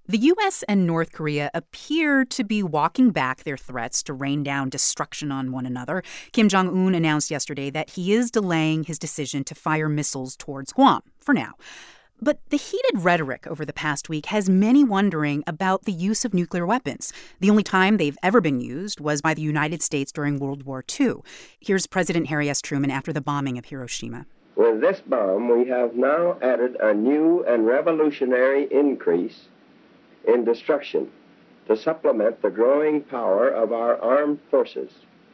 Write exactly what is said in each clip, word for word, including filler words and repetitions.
The U S and North Korea appear to be walking back their threats to rain down destruction on one another. Kim Jong-un announced yesterday that he is delaying his decision to fire missiles towards Guam for now. But the heated rhetoric over the past week has many wondering about the use of nuclear weapons. The only time they've ever been used was by the United States during World War Two. Here's President Harry S. Truman after the bombing of Hiroshima. With this bomb, we have now added a new and revolutionary increase in destruction to supplement the growing power of our armed forces.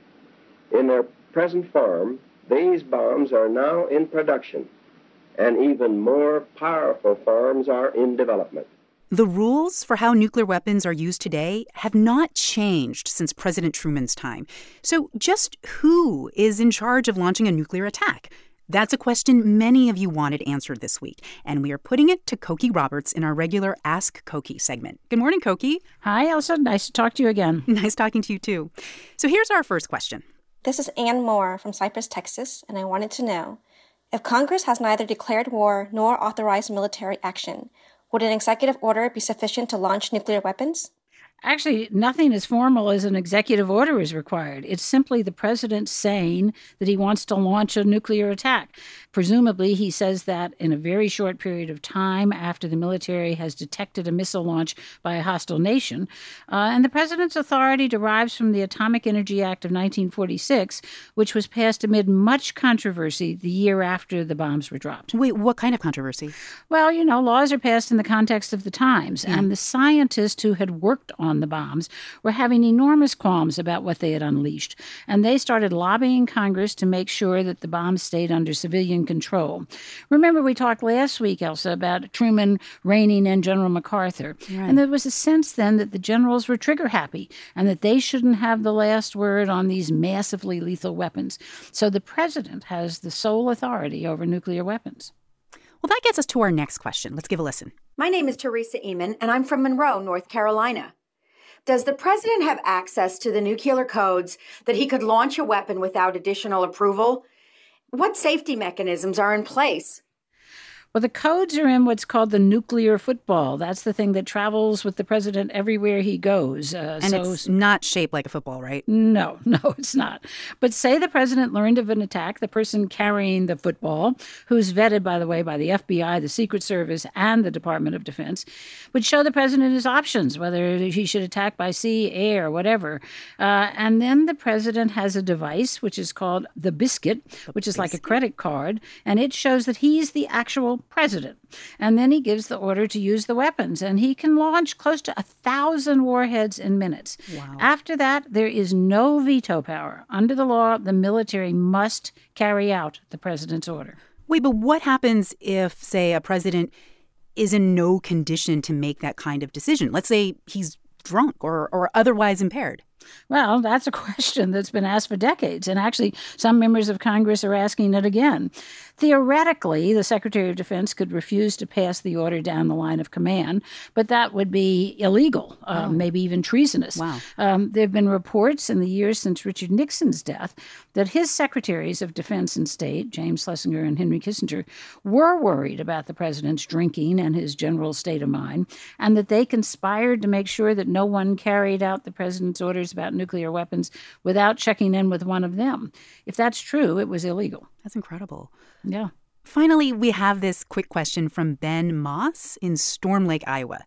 In their present form, these bombs are now in production, and even more powerful forms are in development. The rules for how nuclear weapons are used today have not changed since President Truman's time. So just who is in charge of launching a nuclear attack? That's a question many of you wanted answered this week, and we are putting it to Cokie Roberts in our regular Ask Cokie segment. Good morning, Cokie. Hi, Elsa. Nice to talk to you again. Nice talking to you, too. So here's our first question. This is Ann Moore from Cypress, Texas, and I wanted to know, if Congress has neither declared war nor authorized military action, would an executive order be sufficient to launch nuclear weapons? Actually, nothing as formal as an executive order is required. It's simply the president saying that he wants to launch a nuclear attack. Presumably, he says that in a very short period of time after the military has detected a missile launch by a hostile nation. Uh, and the president's authority derives from the Atomic Energy Act of nineteen forty-six, which was passed amid much controversy the year after the bombs were dropped. Wait, what kind of controversy? Well, you know, laws are passed in the context of the times, yeah. And the scientists who had worked on the bombs were having enormous qualms about what they had unleashed. And they started lobbying Congress to make sure that the bombs stayed under civilian control. Remember, we talked last week, Elsa, about Truman reining in General MacArthur. Right. And there was a sense then that the generals were trigger happy and that they shouldn't have the last word on these massively lethal weapons. So the president has the sole authority over nuclear weapons. Well, that gets us to our next question. Let's give a listen. My name is Teresa Eamon, and I'm from Monroe, North Carolina. Does the president have access to the nuclear codes that he could launch a weapon without additional approval? What safety mechanisms are in place? Well, the codes are in what's called the nuclear football. That's the thing that travels with the president everywhere he goes. Uh, and so, it's not shaped like a football, right? No, no, it's not. But say the president learned of an attack, the person carrying the football, who's vetted, by the way, by the F B I, the Secret Service, and the Department of Defense, would show the president his options, whether he should attack by sea, air, whatever. Uh, and then the president has a device, which is called the Biscuit, the which is biscuit. like a credit card, and it shows that he's the actual president. And then he gives the order to use the weapons, and he can launch close to a thousand warheads in minutes. Wow. After that, there is no veto power. Under the law, the military must carry out the president's order. Wait, but what happens if, say, a president is in no condition to make that kind of decision? Let's say he's drunk or, or otherwise impaired. Well, that's a question that's been asked for decades, and actually some members of Congress are asking it again. Theoretically, the Secretary of Defense could refuse to pass the order down the line of command, but that would be illegal, uh, oh. maybe even treasonous. Wow. Um, there have been reports in the years since Richard Nixon's death that his secretaries of Defense and State, James Schlesinger and Henry Kissinger, were worried about the president's drinking and his general state of mind, and that they conspired to make sure that no one carried out the president's orders about nuclear weapons without checking in with one of them. If that's true, it was illegal. That's incredible. Yeah. Finally, we have this quick question from Ben Moss in Storm Lake, Iowa.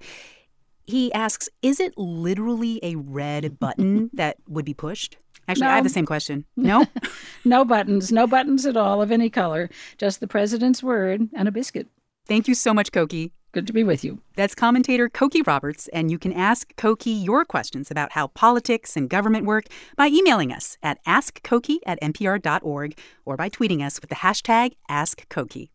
He asks, is it literally a red button that would be pushed? Actually, no. I have the same question. No? No buttons. No buttons at all of any color. Just the president's word and a biscuit. Thank you so much, Cokie. Good to be with you. That's commentator Cokie Roberts, and you can ask Cokie your questions about how politics and government work by emailing us at ask cokie at n p r dot org or by tweeting us with the hashtag AskCokie.